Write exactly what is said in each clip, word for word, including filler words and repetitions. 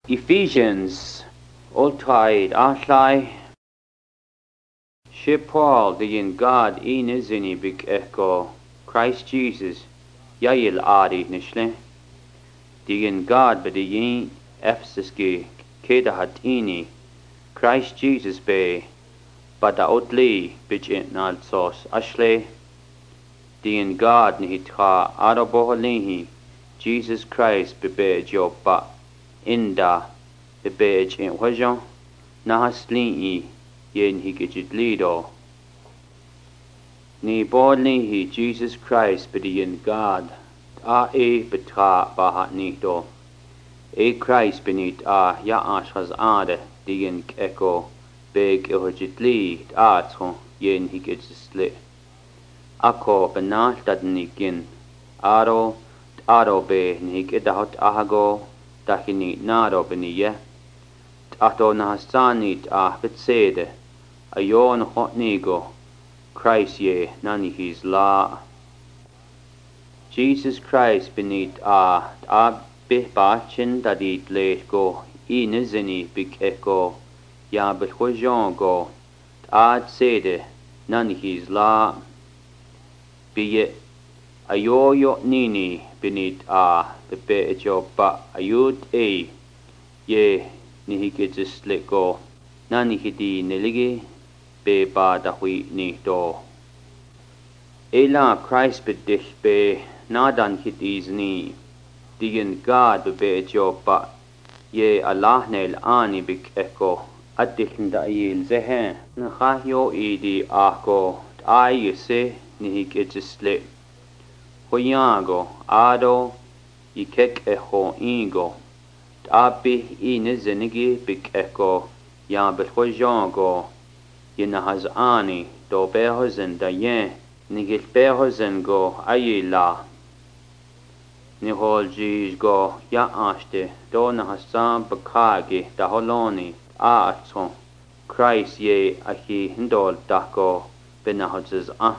Ephesians, Oltaid, Ahlai, She Paul, the in God, in is in big echo, Christ Jesus, Yail Adi Nishle, the in God, but the yin Ephesus, Kedahat ini, Christ Jesus be, but the outly, bitch in alt sauce, Ashley, the in God, Nihitra, Araboholihi, Jesus Christ, bebe job, inda, bebe in wajon, Nahaslihi, yen he gidget lido. Ni bodlihi, Jesus Christ, bedi in God, a e betra bahat nihdo. E Christ beneath a ya ashas ade, die in echo, beg ehogit li, atro, yen he gidget slit. Ako benat dat nigin, aro, aro be, ni gidahot ahago, dachini naro beniye. Ato nahasanit a betsede, ayon hot nego, Christ ye nani his la. Jesus Christ beneath a a bihbachin dadit let go, inizini big echo, ya behojon go, ad sede, nani his la. Be it ayo yo nini beneath a bebe ejo ba ayud e, ye ni gets let go, nani hidi neligi. Be ba da hui ni do. Ela Christ bedich be nadan hit is ni. Digen God be be jo ba. Ye Allah nel ani big echo. Addichen da il zehen. Nchahyo idi ako. Ay se ni hik egisle. Hoyago ado. Ikek echo ingo. Abi ine zenigi big echo. Ya belhojango. Yena has ani do behozen da yen nigil behozen go ayila ni hol jiz go ya ashte do na hasan bakagi da holoni a atson Christ ye ahi hindol dako benahazes a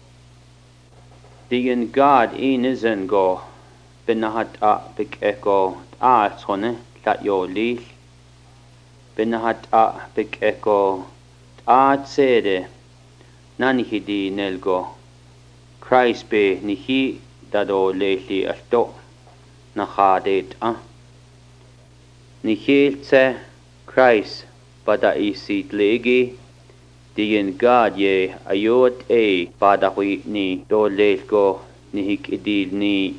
Digen God in izen go benahat a bik echo a atsone lat yo lil benahat a bik echo Ad sede nani hidi nelgo Christ be nihi dado leili alto na khadet a nihiltse Christ bada isit legi digen God ye ayot e bada hui ni do lelgo nihik idil ni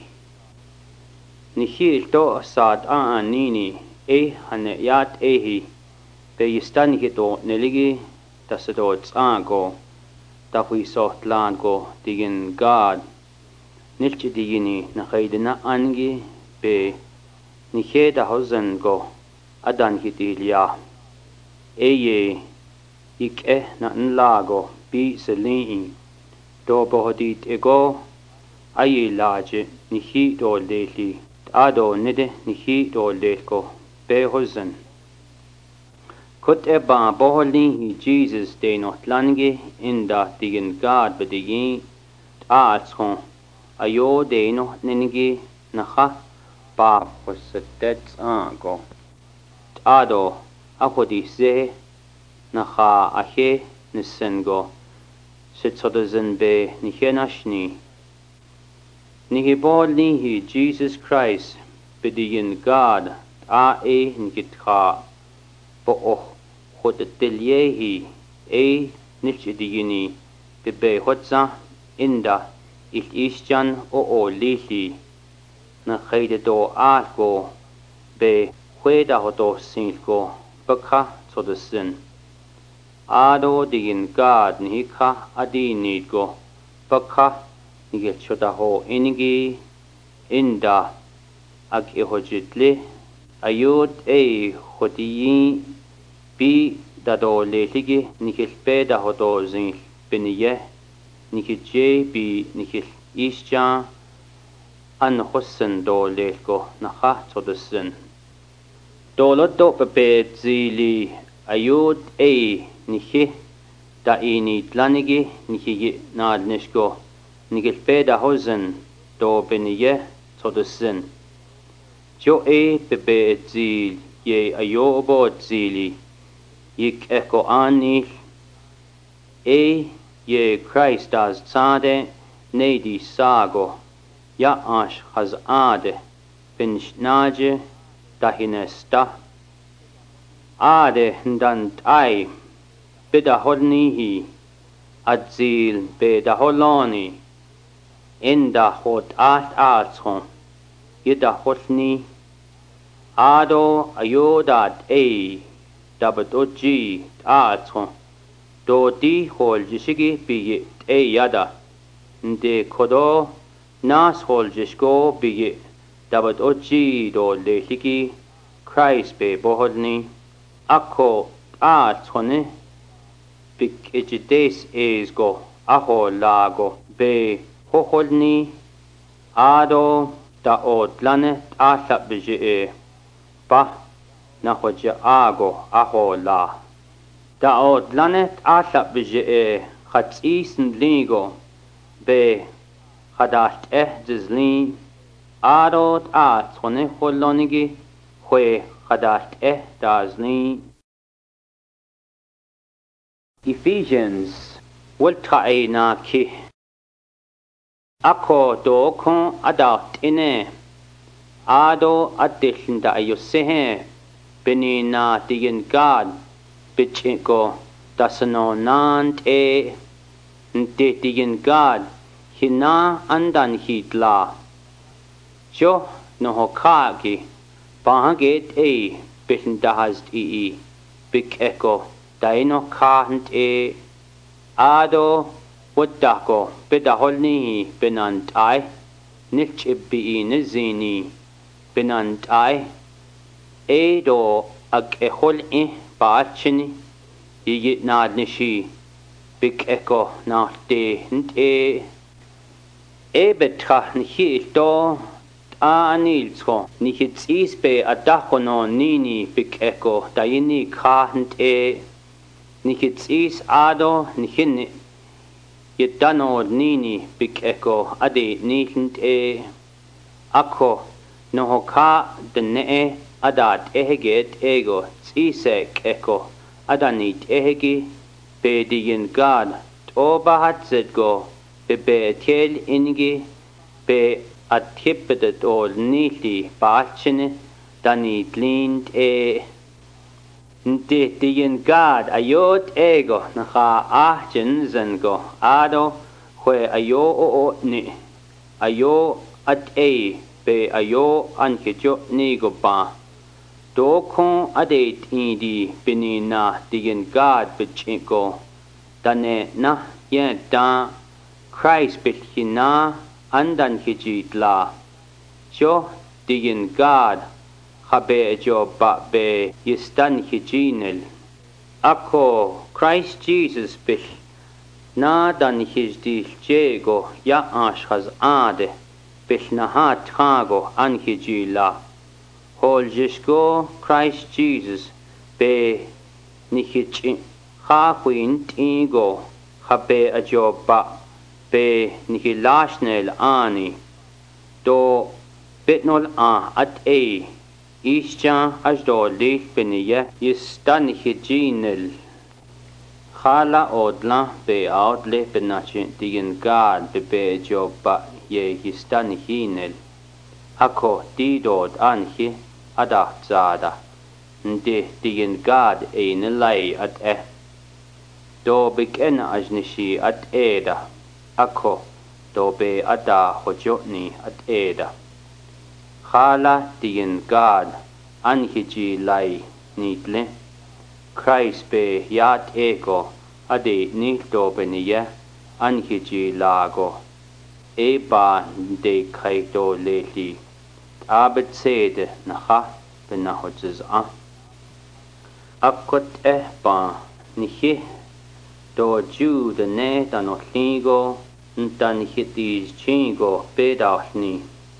nihil to sad a anini e hane yat ehi be yistan hito neligi Tasadot ango, tahui soft land go, digin God, nilchi digini, nakaidina angi, be, nikeda hosen go, adan hitilia. Eye, ik eh na nlago, bi selini, do bohodit ego, aye laje, nihi do leli, ado nide nihi do lelko, be hosen. Kut eba boholi Jesus de not lange in da digen God bedigin aatson ayo de no nenigi nacha ba hosetet ango ado akodi se nacha ahe nisengo sitsodezen be nihenashni nihi boholi Jesus Christ bedigin God a e ngitcha bo oh Hot teliehi e nilchidini bebe hotza inda il isjan o o lili na khayde do alko be hueda hoto sinko bakha sodesin ado digin God nikha adini go bakha nige choda ho inigi inda ag ehojitle ayud e hotiyin Bi dado leligi nikil peda hodo zin biniye nikil je bi nikil isja an hossen do lelgo nacha todesin. Dolodo pepe zili ayud e nihi da ini tlanigi nihi nad nishgo nikil peda hosen do biniye todesin. Jo e pepe zili ye ayo bod zili, yik eko anil, e ye Christ as tsade, ne di sago, ya ash has ade, bin schnaje, dahinesta, ade ndant ai, bidahornihi, adzil bedaholoni, inda hot at atson, yidahorni, ado ayodat e, dabat oji atson, do di hol jishigi bi e yada, nde kodo nas hol jishgo bi dabat oji do lehigi, Christ be bohodni, ako atsone, bik ejides es go, aho lago, be hoholni, ado da odlane atlap bije e, ba na hoja ago, aho la. Da odlane atlap bije e, chats isen ligo, be chadast eh zizlin, ado atsone holonigi, hwe chadast eh dazlin. Ephesians will try na ki ako do kon adat ine ado adilin da ayusehe benina digin God bichiko dasano nant e nte digin God hina andan hitla jo no hokagi bahaget e bitin dahast ii bik eko daino kahant e ado wadako bidaholni binant ai nich ibbi nizini binant ai edo ag ehol e baachini yigit nad nishi bik eko nahte hnt e e betra nihi do anilsko nihit isbe adakono nini bik eko dayini kahant e Nikits is ado nihin yedano nini bik eko ade nihint e ako nohoka dene adat eheget ego tsisek eko adanit ehegi be digin God to bahat zedgo be be tel ingi be athipedet ol nili bachene danit lind e Nte digin God ayot ego naha ahjen zengo ado hwe ayo o o ni ayo at e be ayo ankejo nigo ba do kon adet indi binina digin God bichinko dane na yen da Christ bichina andan hijitla jo digin God Habe jo ba be yistan hijinel. Ako Christ Jesus bich na dan hijdil jego ya ash has ade bich na ha trago an hijila. Hol jishgo Christ Jesus be nihichi ha huin tingo habe a jo ba be nihilashnel ani do bitnol a at e Isja ajdo lich beniye yistan hijinel. Khala odla be outle benachin digin God be be joba ye yistan hinel. Ako didod anhi adat zada. Nde digin God ein lay at eh. Do begen ajnishi at eda. Ako do be ada hojotni at eda. Khala digin God anhiji lai nitle Christ be yat ego ade nito beniye anhiji lago e ba de kaito leli abet sede naha benahotzes a akot eh ba nihi do jude ne danotligo ntan hitis chingo bedachni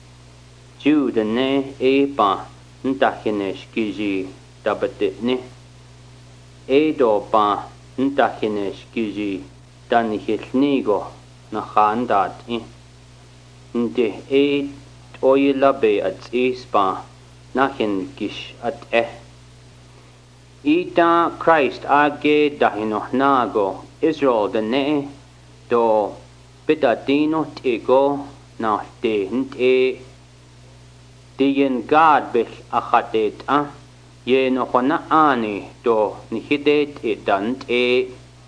Jude ne e ba ntahinesh kiji dabatne e do ba ntahinesh kiji danihilnigo na khandat i nte e oyila be at is ba nahin kish at eh Ita Christ age dahinohnago Israel the ne do bitadino tigo na de nte diyen God bil achadet a ye no hona ani do nihidet edant e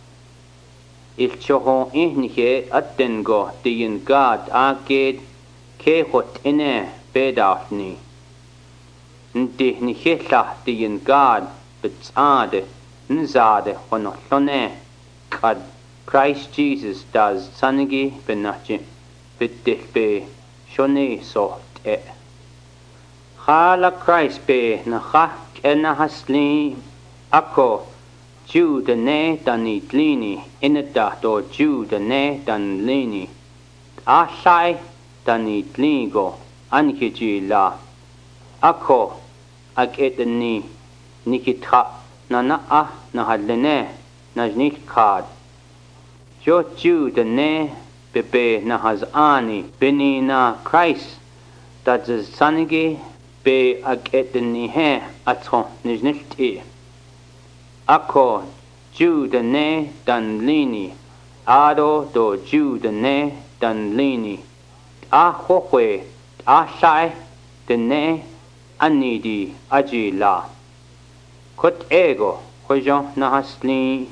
il choho ihnihe atengo diyen God age ke hot ine bedafni nti nihela diyen God bitsade nzade honohlone kad Christ Jesus does sanigi benachi bitilbe shoni soht e Khala Christ be nacha kena hasli ako Jude ne danitlini ineda do Jude ne danlini Ashai danitligo anhijila ako ag etni nikitha nana ah nahalene najnil kad jo Jude ne bebe nahazani benina Christ that is sanigi be ag etni he atho nijnilti ako Jude ne danlini ado do Jude ne danlini ahokwe ashai dene anidi ajila Kot ego hojo nahasli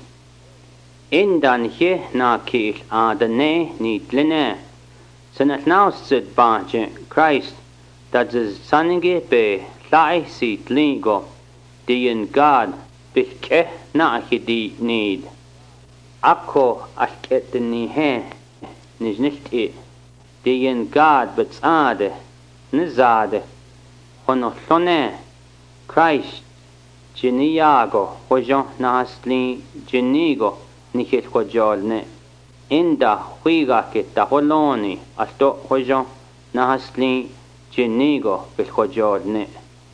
indan he na kil adane nitlene sanat now sit banche Christ that is sanige be lai sit lingo diyen God bike na hidi need ako aketni he nijnilti diyen God bitsade nizade honohlone Christ Jiniago hojo nahasli jinigo nikhil hojolne inda huiga ke taholoni alto hojo nahasli jinigo bil hojolne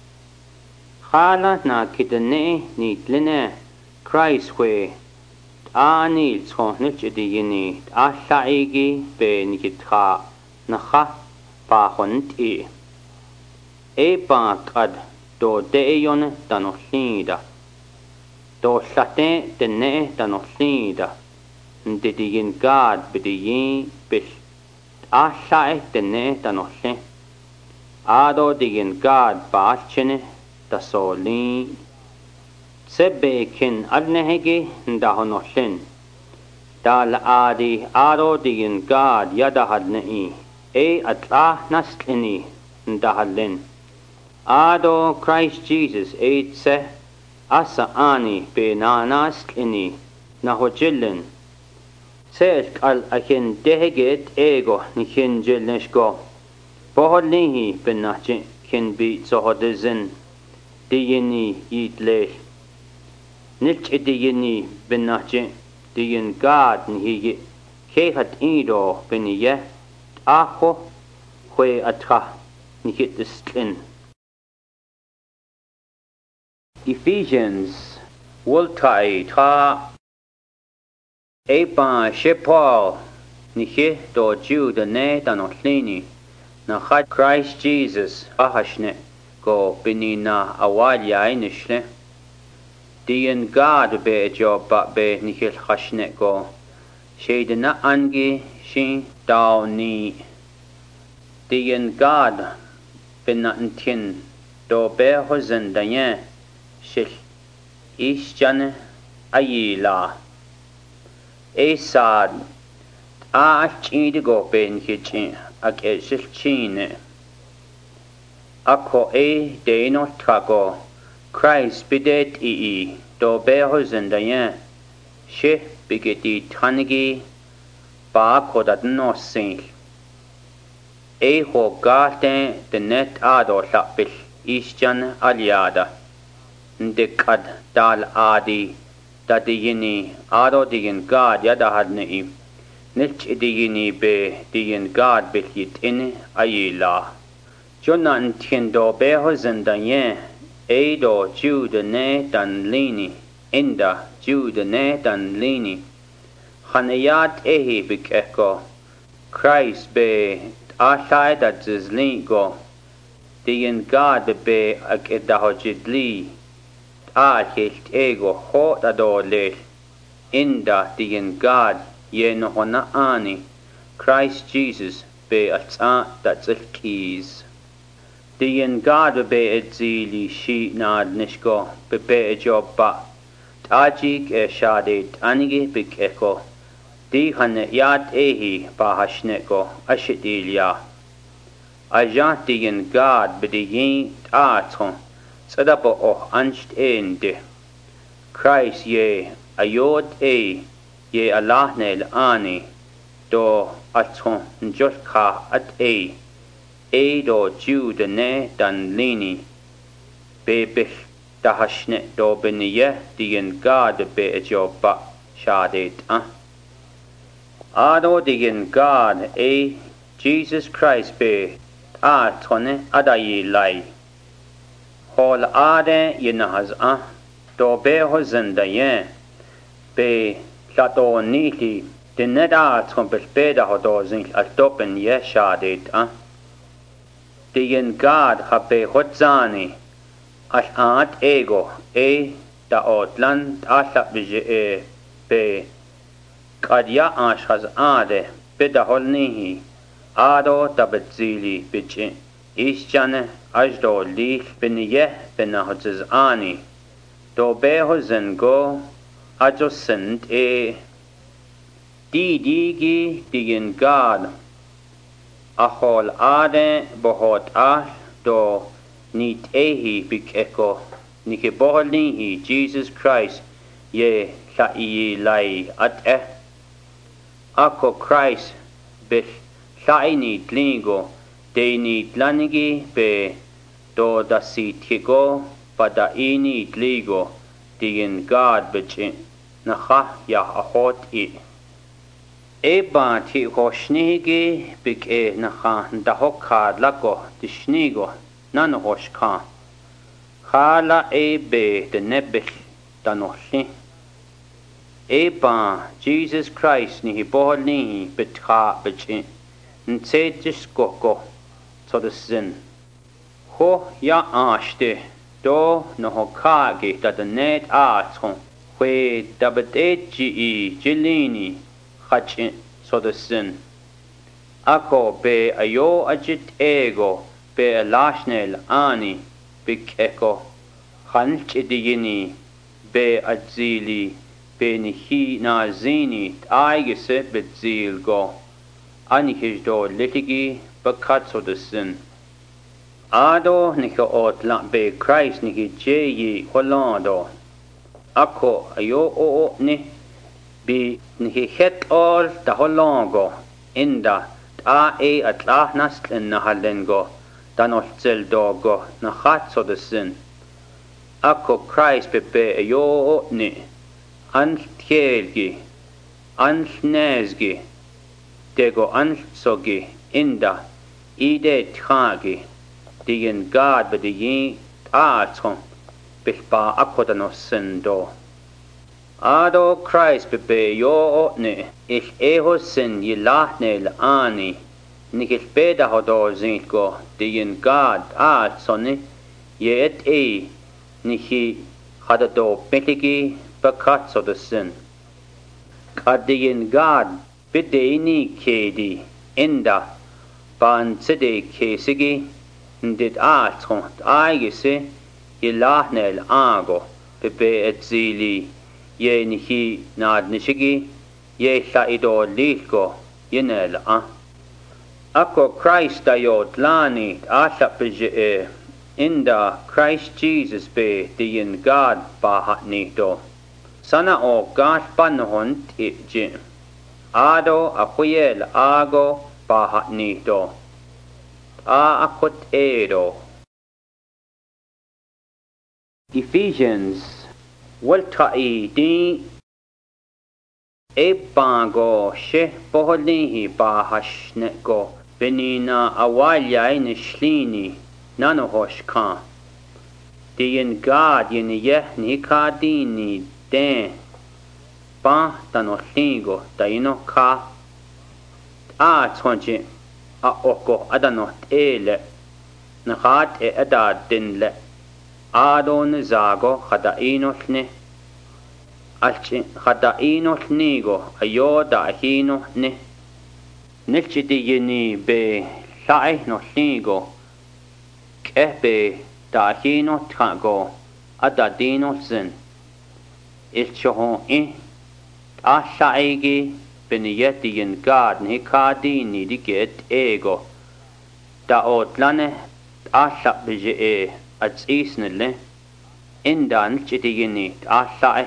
Khala na kidne nitlene Christ we anil tsonil chidiyini ahlaigi be nikitha nakha pa honti e pa kad do deyon danohlida do llate dene danohlida ndidiyin God bidiyin bil allai dene danohle ado diyin God baalchene dasoli sebe kin alnehegi ndahonohlin dal adi ado diyin God yadahadnei e atla naslini ndahallin Ado Christ Jesus aid se asa ani be na naslini na hojillen Selk al akin deheget ego ni kin jilnishgo Bohodlihi ben nachi kin beat sohodizin diyini yidle Nilch diyini ben nachi diyin God ni higi kehat ido ben ye aho hwe atra ni hit the stlin Ephesians Woltai ta Epa Shepal Nihe do Jude ne danotlini na chad Christ Jesus ahashne go binina awalya inishle Diyan God be job ba be nihil khashne go Shadena angi shi dawni Diyan God binantin do be hozen dayen Shil Ishjan Ayila Esad Ach Idigo Ben Hitchin Ag Shilchine Ako E Deno Trago Christ bidet ii do behozen dayen She bigeti tanigi Ba kodat no sin E ho garten de net ado lapil Ishjan Aliada Ndikad dal adi da diyini ado diyin God yadahadnei nilch diyini be diyin God bil yitin ayila Jonna ntiendo behozen dayen Edo Jude ne danlini inda Jude ne danlini Hanayat ehi bikeko Christ be ashai dat zizlingo Diyin God be ag idahojidli aalhilt ego hot adolel inda digen God ye no hona ani Christ Jesus be atsa datsel keys digen God be edzili shi nad nishko be be job ba tajik e shadet anige bik eko di han yat ehi ba hashneko ashidilya ajant digen God be digen atron sadapo oh anst ende Christ ye ayod e ye alahnel ani do atron njolka at e e do jude ne dan lini bebich da hashne do beniye digen God be joba shadet ah ado digen God e Jesus Christ be atron adayi lai hol ade yenahaz ah do be hozenda ye be lato nili dineda trompel beda hodozin al topen ye shadet ah digen God habe hotzani al aat ego e da otland ala bije e be kadya ashaz ade beda holnihi ado tabzili bije ischane ajdo lich beniye benahotz ani do behozen go ajosent e di digi digen God ahol ade bohot ah do nit ehi bik eko nike boholnihi Jesus Christ ye la i lai at eh ako Christ bich laini tlingo de nit lanigi be do da sit higo pada ini tligo digen God bichi nacha ya ahot i e ba ti hoshnigi bik e nacha da hokad lako dishnigo nan hoshka khala e be de nebich danohli e ba Jesus Christ ni hibolni bitcha bichi ntsedis koko so the sin ho ya ashte do no hokage da the net atron we dabedeji jilini khachin so the sin ako be ayo ajit ego be lashnel ani bik eko khanch digini be azili be nihi nazini aigese bezil go ani hijdo litigi bakat so the sin ado nika otla be Christ niki jeyi holando ako ayo o ni bi niki het all da holongo inda a e atlah nasl nahalengo danolzel dogo na khat so the sin ako Christ be be ayo ni an thelgi an nezgi dego an sogi inda ide tkhagi digen God be de yin atron bilba akodanos sendo ado Christ be be yo ne ich eho sin yilahnel ani nikil beda hodozin go digen God atsoni yet e nihi hadado betigi bakat so the sin kadigen God bideni kedi inda ban sede kesigi ndit atron aigese yilahnel ago bebe etzili ye nihi nad nishigi ye la ido lilgo yenel a ako Christ ayot lani asha bije inda Christ Jesus be diyen God bahat nito sana o God panhon tije ado akuyel ago bahat nito a akot edo Ephesians walta'i di e bango she boholihi bahashneko benina awalya in shlini nanohoshka diyen God yen yeh ni kadini den ba tanoligo daino ka a tonje a oko adanot ele nahat e ada dinle Adon zago hada inolne alchi hada inolnigo ayo da hino ne nilchiti yini be lai no ligo kebe da hino trago ada dino zen ilchoho in asaigi beniyeti yin gad ni kadi ni diget ego da otlane asa bije e at isnelle indan chiti yini asai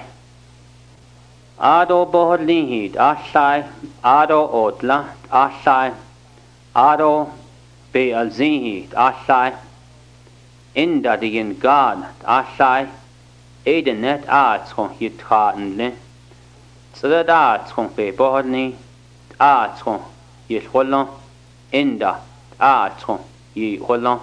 ado bohlihi asai ado otla asai ado be alzihi asai inda digin gad asai edenet at kon hithaanle tsada kon be bohni at kon yitholon inda at kon yi holon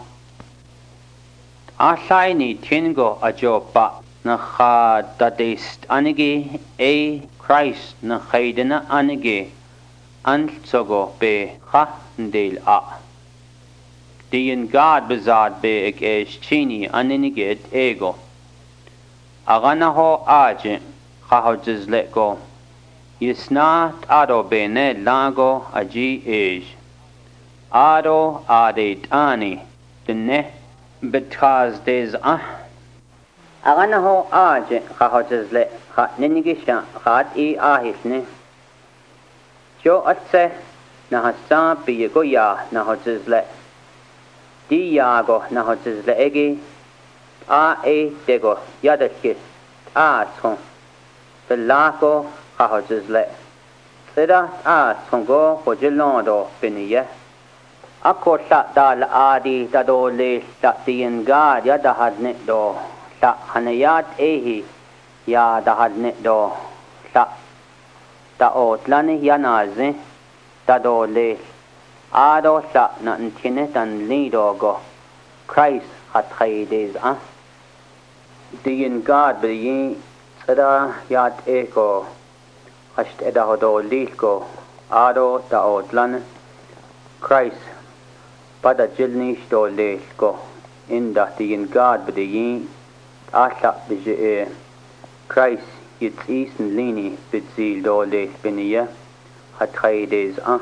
asai ni tingo ajoba na khadadist anigi a Christ na khaidena anigi antsogo be khandil a diin God bezad be ek chini aniniget ego agana ho aje khahojz lego yisna ado bene lago aji ej ado ade ani dene because there's ah agana ho aje khahojz le kha ninigisha khat i ahisne jo atse na hasa bi go ya na hojz le di yago na hojz le egi a e dego yadakis a son belako khahojz le sida a songo hojelondo biniye ako sa dal adi dadole sa tienga ya dahadne do sa hanayat ehi ya dahadne do sa ta otlani yanaze dadole ado sa na ntine tan lido go Christ hat khaydes a dien God be yin sada yat eko hasht edahodo lilko ado ta otlan Christ pada jilnish do lilko inda dien God be yin asha bije Christ yits isen lini bitzil do lil biniya hat khaydes a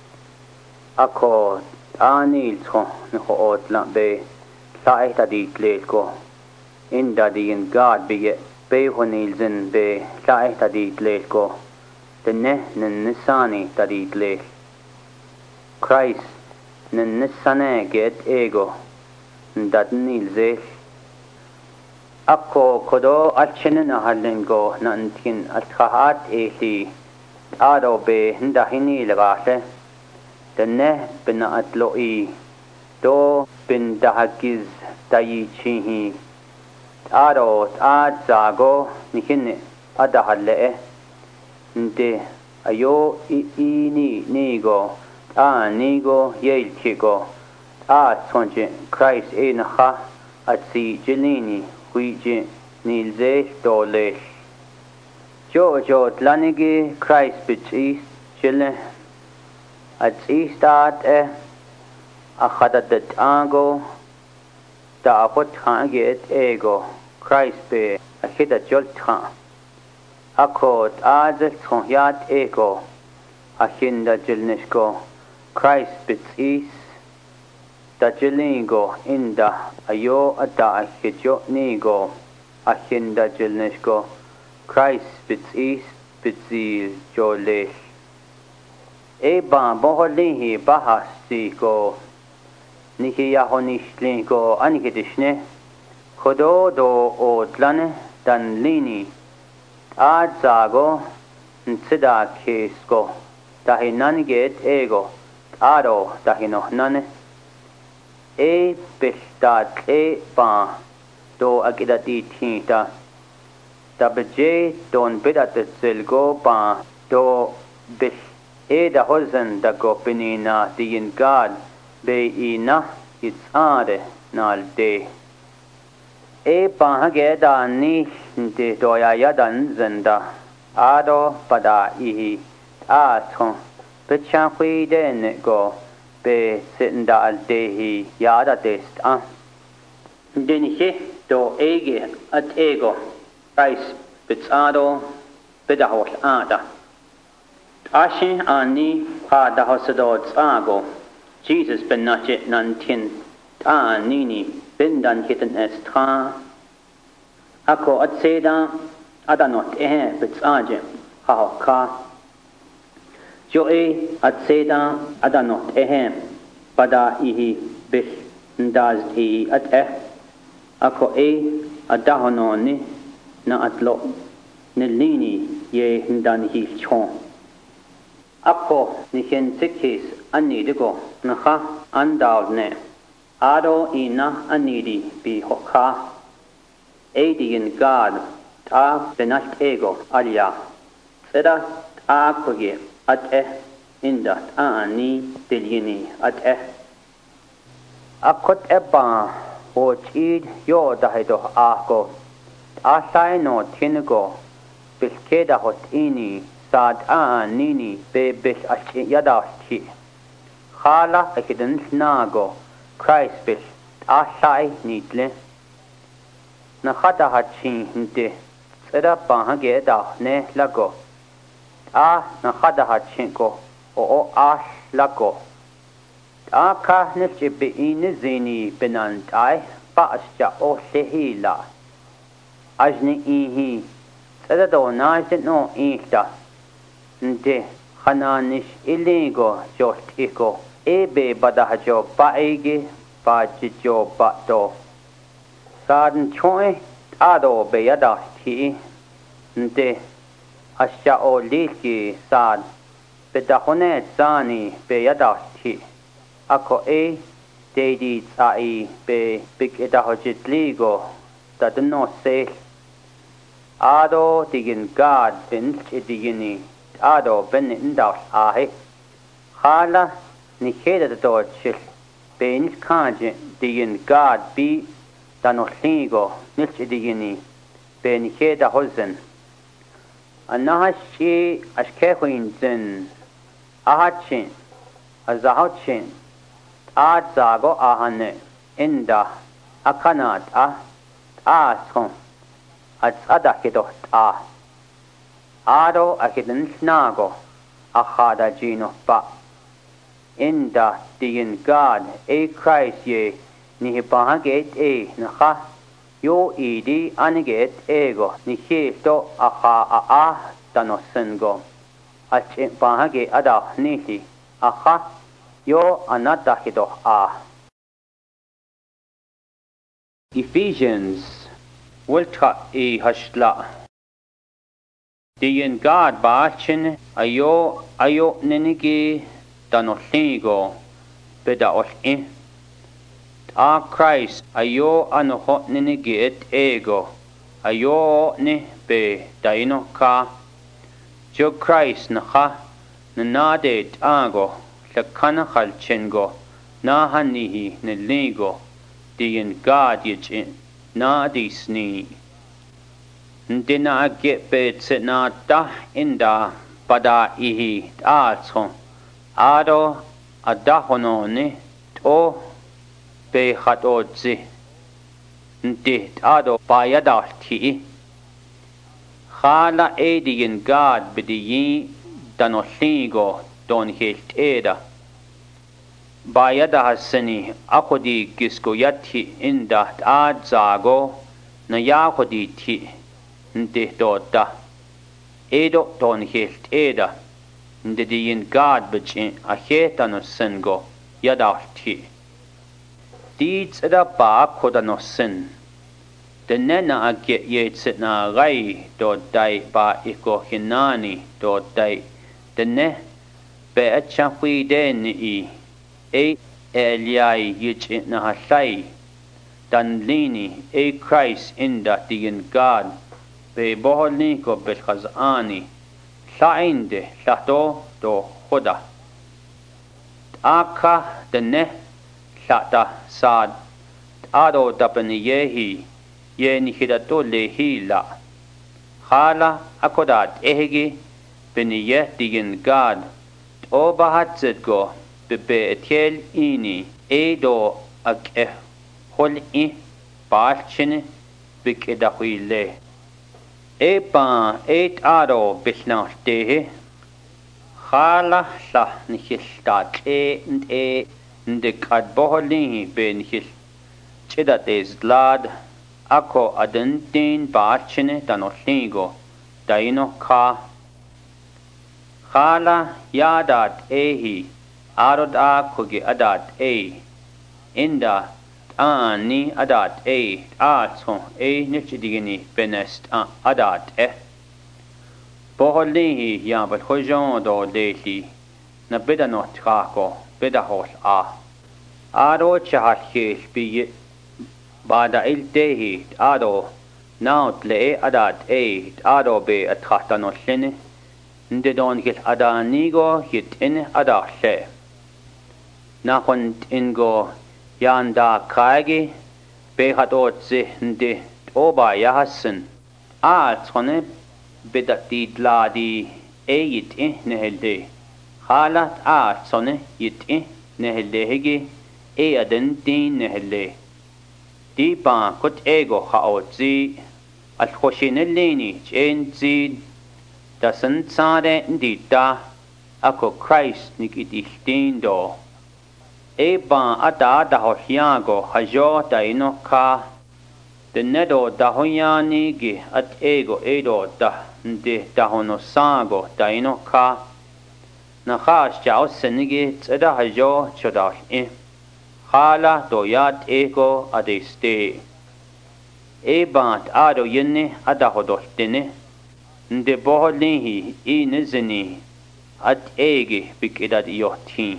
ako anil tro nho otlan be sae ta dit lilko inda dien God be be honil zin be sae ta dit lilko denne nen nisani ta dit lil Christ nen nisane get ego ndat nil zel ako kodo achinen ahalingo nantin atkahat ehi ado be nda hini lagase denne bin atloi do bin dahagiz dayi chihi ado ad zago nihin adahalle nde ayo ini nigo a nigo yel chigo a sonje Christ e naha atsi jilini huije nilze dole jo jo tlanigi Christ bitis chile atsi start e akhadadat ango da apot khaget ego Christ be akhida jolt kha akot az khonyat ego akhinda jilnishko Christ bitis da jilingo inda ayo ada akhijo nigo akhinda jilnishko Christ bitis bitsil jole e ba bohlihi bahasti ko nihi yahonishli ko anikidishne khodo do otlane dan lini ad zago ntsida kesko dahinan get ego ado dahinohnane e bishtat e ba do akidati thinta tabje don bidat zelgo ba do bish e da hozen da gopinina din God be ina itsade nalde e ba ge da ni de doya yadan zenda ado pada ihi aton bicha khui den go be sinda aldehi yada test a din he do ege at ego Christ bitsado bedahol ada Ashin ani pa dahosadod ago Jesus ben nachit nantin ta nini bendan hiten estra ako at seda adanot eh bitsaje ha ka jo e at seda adanot eh pada ihi bish ndaz i at eh ako e adahononi na atlo nilini ye ndan hi chon ako ni hen tikis ani digo nakha andavne ado ina anidi bi hokha aidin god ta benat ego alia seda ta koye at eh inda ani dilini at eh akot eba o chid yo dahido ako asai no tinago biskeda hot ini sad anini be bis ashi yadashi khala akidan nago Christ bis asai nitle na khata hachi hinte seda pahage da ne lago a na khata hachi ko o o as lago aka nisbe in zini benant ai pasja o sehila ajni ihi sada do nasit no ista nte khananish iligo jostiko ebe badahajo paege pajijo bato sadan choi ado beyada ti nte asja o liki sad bedahone zani beyada ti ako e dedi tsai be big edahojit ligo that no say ado digin god bin digini ado ben indaw ahe khala ni kheda to chil ben kanje digin god bi dano ligo nich digini ben kheda hozen anahashi ashke khuinzen ahachin azahachin ad zago ahane inda akanat a askon at adakidot a ado akidin snago akhada jino pa inda digin god a Christ ye ni bahaget e nakha yo idi aniget ego ni khito akha a a tanosengo at bahage ada nihi akha yo anata hido a Ephesians Wiltra e hashla Diyan God bachin ayo ayo ninigi danoligo beda olin a Christ ayo anoho ninigi et ego ayo ni be daino ka jo Christ nakha nanade ago lakana khalchengo na hanihi niligo diyan God yichin na disni ndina get bet na da inda pada ihi atso ado adahono ne to be khatodzi ndi ado bayada ti khala edian god bidiyi danoligo don helt eda bayada hasani akodi gisko yati inda ad zago na yakodi ti nde dota edo don helt eda nde diin god bichin a heta no sengo yadalti dit da ba koda no sen de nena age yet na gai do dai ba iko hinani do dai de ne be a chafwi de ni e eliai yich na hasai dan lini e Christ inda diin god be boholni ko bil khazani sainde sato do khoda aka denne sata sad ado tapani yehi ye ni hidato lehi la khala akodat ehgi beniye digin god o bahatzet go bebe etel ini edo ak eh hol i balchine bikidahwile. Epa eight aro bilnartehe. Khala la nihiltat e nte ndikad boholihi be nihil. Chidat is glad ako adentin baachine tanotligo daino ka. Khala yadat ehi arod a kugi adat e. Inda ani adat e atso e nichidigini benest adat e. Boholihi yabal khojon do deli na bedanot kako bedahol a. Aro chahal khil bi bada iltehi ado naut le adat e ado be atkhatanosline nde don gil adanigo hit in adahle nakhont ingo yanda kage be hatot se nde oba yahasen a tsone bedati dladi e yit in nehelde halat a tsone yit in nehelde hege e aden din nehelde di ba kot ego haotzi al khoshinellini chen zid da sansare ndita ako Christ nikidiltin do e ba ata da hohiago hajo da inoka de nedo da hoyani gi at ego edo da nde da honosago da inoka na khas chao senigi tsada hajo chodal e khala do yat ego adeste e bant ado yenne ada hodoltene nde boholihi i nizini at ege bikidad yotin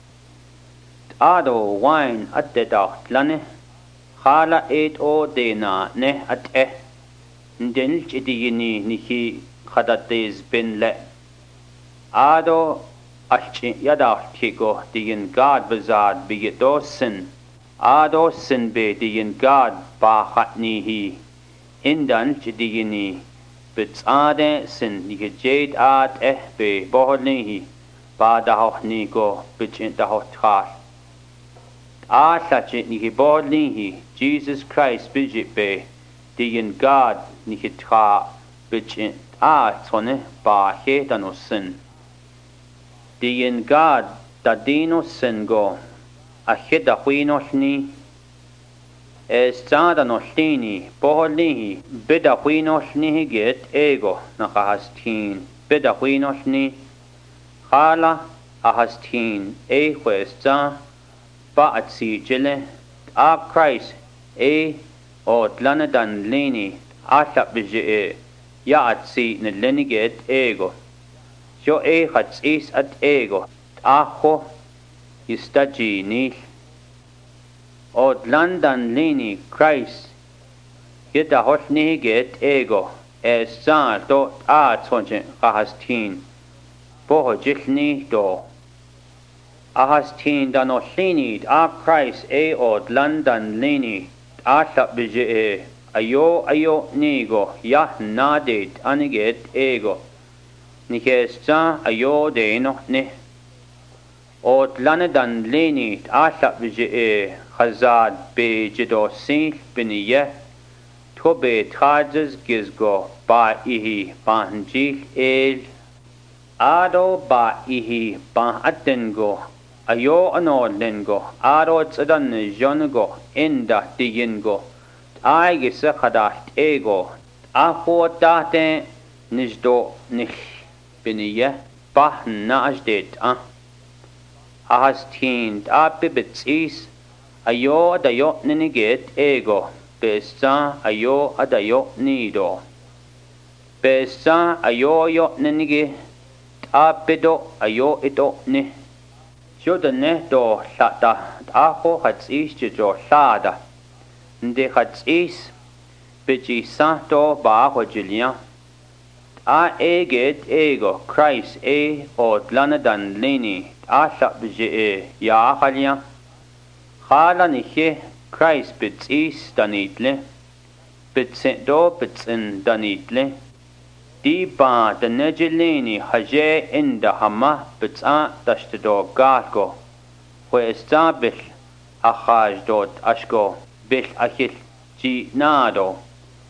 ado wine at de lane khala et o dena ne at e ndel chidiyini nihi khadates bin le ado alchi yada tigo diyin god bazad bigedosin ado sin be diyin god ba khatnihi indan chidiyini bits ade sin nigejade at eh be boholihi ba da hochnigo bichin da hotkar a sachi nigeboholihi Jesus Christ bijit be diyin god nigitra bichin a tsone ba hedanosin diyin god da dino singo a hida huinoshni es tada noslini boholihi bida huinoshni get ego nakahastin bida huinoshni khala ahastin e huesta ba atsi jile a Christ e o tlanadan lini asap bije ya atsi nilini get ego yo e hatsis at ego aho istaji nil od landan lini Christ yeta hotni get ego es sa do a tsonje kahastin boho jilni do ahastin dano lini a Christ e od landan lini asap bije ayo ayo nigo yah nadet aniget ego nikesta ayo de no ne od lanadan leni asap bije khazad be jidosin biniye to be tkhazes gizgo ba ihi banjil el ado ba ihi ba atengo ayo ano lengo aro tsadan jongo inda digingo ay gisa khadat ego afo tate nijdo nish biniye bah najdet a ahastin api bitsis ayo adayo niniget ego besa ayo adayo nido besa ayo yo ninige apido ayo ito ni jodane do lata aho hatsis jo lada nde hatsis biji santo ba ho julian a eget ego Christ e od lanadan lini asap bije ya khalia khala nihe Christ bitsis danitle bitsen do bitsen danitle di ba da nejelini haje inda hama bitsa dashto gargo ho estabil akhaj dot ashko bil akhil ji nado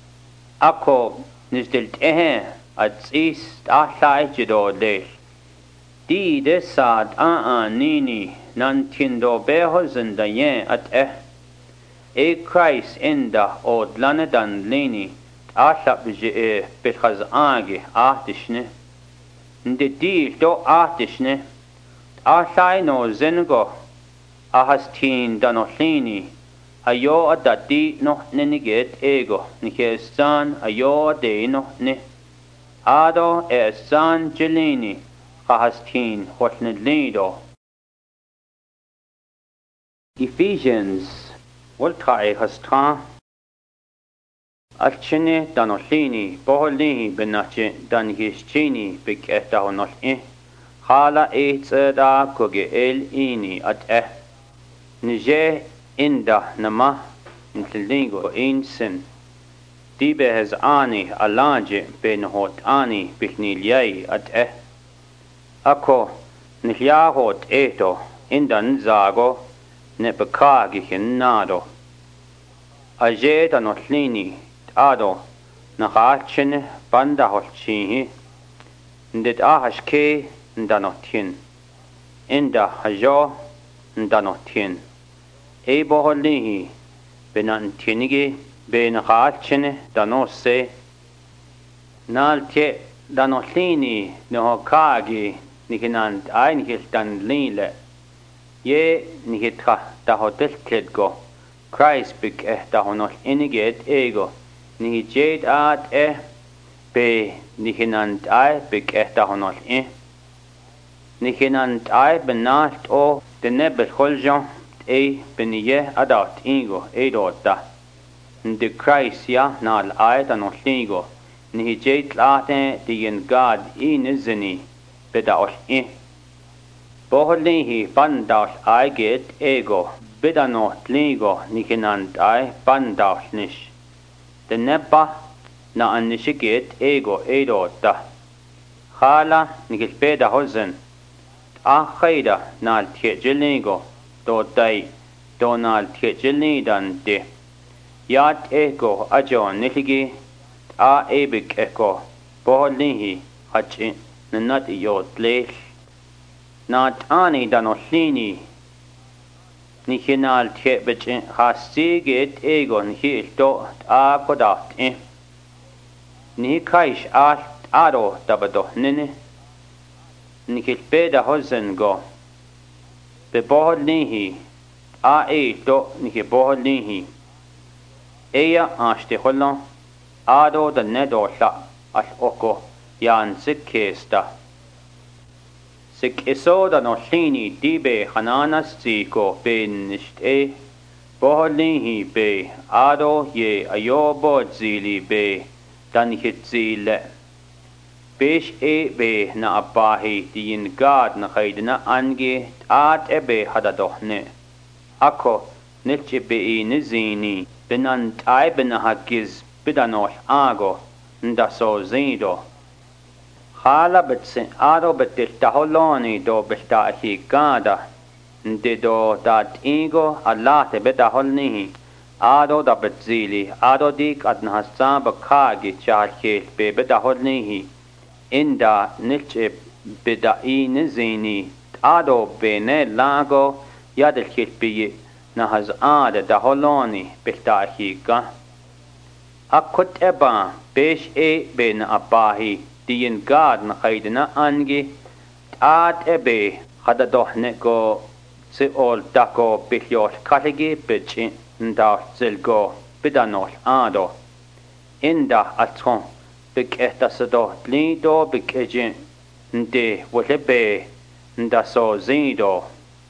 Ako nisdilt ehe at is ahlai jido leil. Di desad a a nini nan tindo behozen da yen at eh. E Christ inda od lanedan leni ahlap je e betchaz agi ahtishne. Nde di do ahtishne. Ahlai no zengo ahas teen danohlini. Ayo adati no neniget ego nikestan ayo de no ne. Ado e san gelini ahas teen hotnedlido. Ephesians Waltai hastra Alchene danohlini boholini benache danhischini biketa honol'i Hala eitzeda koge el ini at eh Nije inda nama intlingo ein sin Dibe hez ani alaje ben hot ani biknilyai at eh Ako nilyahot eto indan zago ne bekagich nado Aje danohlini ado nachachene banda holchihi ndet ahashke ndanotin inda hajo ndanotin e boholnihi benantinigi benachachene danose nalte danohlini nohokagi nikinant einhil dan lile Ye nihitra dahotel kledgo Christ bik eh dahonol iniget ego Nihi jade at eh be nihinant ai bik eh dahonol eh Nihinant ai benalt o denebel holjon e beniye adat ego edota Ndi Christ ya nal ai danol ego Nihi jade late diyen God inizini bedaol eh Boholnihi bandal aiget ego bidanot ligo nikinant ai bandal nish. De nebba na annishiget ego edota. Khala nikil beda hozen. Ah khayda nal tjejiligo do day do nal tjejilidan de. Yat ego ajo niligi a ebik ego boholnihi hachi nanat iyot lech. Not ani danohlini Nichinal tjebet hastigit egon hilto a kodat eh Ni kaish alt ado dabado nene Nikil beda hozen go Be bohol nihi a e do niki bohol nihi Eya ashte hollon ado da nedo la al oko yan sikkesta Sik iso da nohlini dibe hananas ziko ben nisht e boholnihi be ado ye ayobo zili be dan hit zile Bish e be na abahi diyin gad na khaydina ange at e be hadadohne Ako nilche be e nizini binan tay binahagiz bidanoh ago nda so zido Khala bitsin ado bitil taholoni do bilta higada Ndi do dat ego alate bidaholnihi Ado da bitzili ado dik adnahassan bakagi chalkil be bidaholnihi Inda nilche bidai nizini Ado bene lago yadil kilpiyi Nahaz ade daholoni bilta higa Akut eba besh e ben abahi Diyin God na kaydina angi at ebe hada dohne go si ol dako bilyol kaligi bichi nda zilgo bidanol ado inda atron bik ehta sado lido bik ejin nde wulebe nda so zido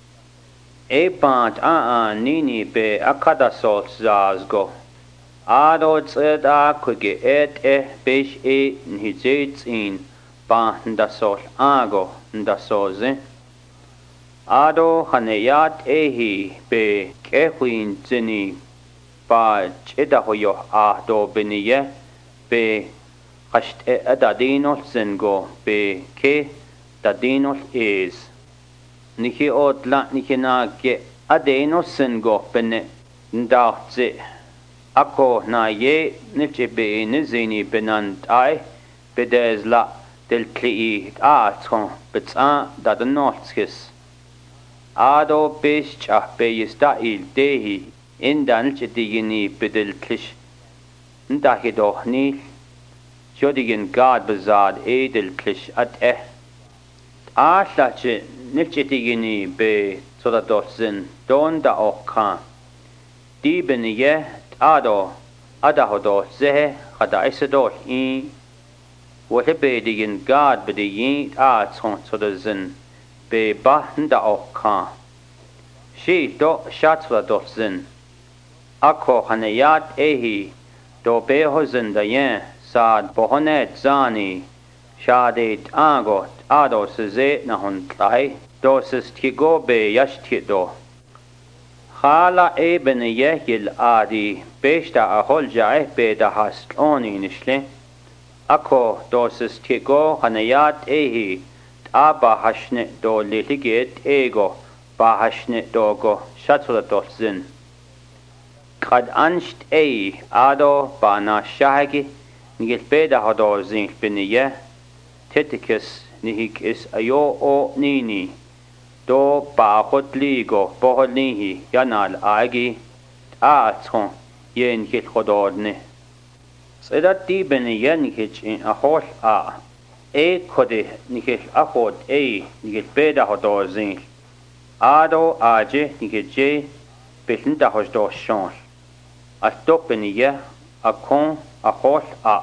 e bant a a nini be akada sol zazgo Ado tseda kuge et e bish e nhizets in ba nda sol ago nda soze. Ado haneyat ehi be kehuin zini ba chida hoyo ahdo biniye be kasht e adadinol zingo be ke dadinol is. Niki odla niki na ge adinol zingo bine ndahtze. Ako na ye nifche be nizini benant ai bedez la del cli atron betsa da de notskis. Ado bescha be yista il dehi indan chdigini bedel klish. Ndahi doch nil jodigin gad bezad edel klish at eh. Ahlache nifchetigini be soda dotzin don da okkan. Di ben ye ado adahodo zehe hada isadol in whatever digin God be the yin atron soda zin be bahn da okkan. She do shatwa dotzin. Ako hanayat ehi do behozin da yen sad bohonet zani shadet agot ado se na hon tlai do ses tigo be yashtido. Khala eben yehil adi beshta ahol jae be da hast oni nishle. Ako do ses tigo hanayat ehi aba hashne do litiget ego ba hashne dogo shatula dotzin. Qad ansht ei ado ba na shahagi nigel be da hodo zin biniye tetikis nihik is ayo o nini do ba khot ligo boholihi yanal agi atron yen hil khodorne sedat di ben yen hich in a hol a e khode nihil akhod e nihil beda hodozin ado aje nihil je belin da hosdo shon a top ben ye a kon a hol a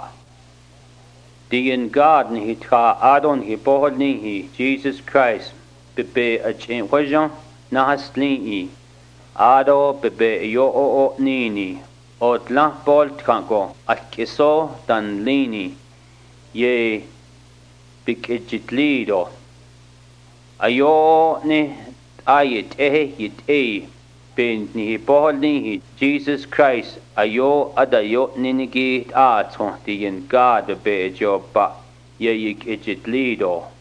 Dien God ni tra adon hi bohol ni hi Jesus Christ bebe a chen wajan na haslin i ado bebe yo o o nini o tla bol tranko at kiso dan lini ye big ejitlido ayo ne ayet eh yit e ben ni bohol ni hi Jesus Christ ayo adayo ninigi atron dien God bebe jo ba ye yik ejitlido